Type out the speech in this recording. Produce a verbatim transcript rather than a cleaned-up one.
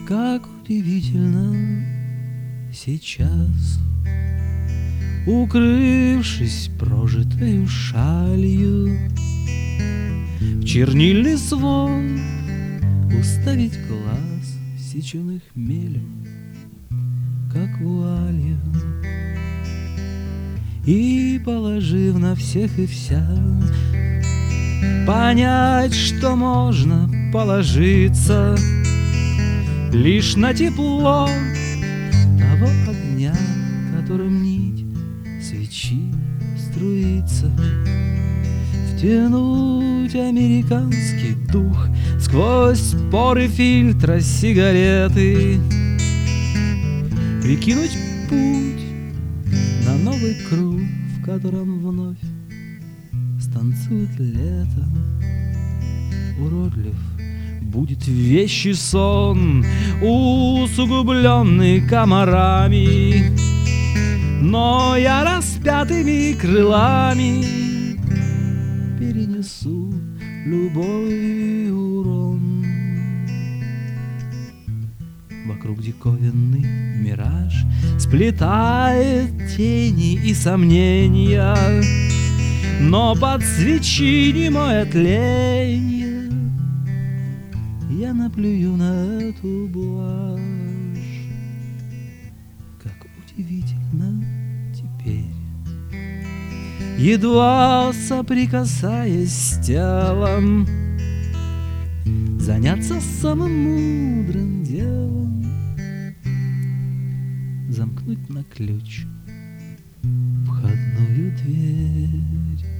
Как удивительно сейчас, укрывшись прожитою шалью, в чернильный свод уставить глаз, сеченых хмелем, как вуалью, и, положив на всех и вся, понять, что можно положиться лишь на тепло того огня, которым нить свечи струится, втянуть американский дух сквозь поры фильтра сигареты, прикинуть путь на новый круг, в котором вновь станцует лето. Уродлив будет вещий сон, усугубленный комарами, но я распятыми крылами перенесу любой урон. Вокруг диковинный мираж сплетает тени и сомнения, но под свечи немое тленье я наплюю на эту блажь. Как удивительно теперь, едва соприкасаясь с телом, заняться самым мудрым делом, замкнуть на ключ входную дверь.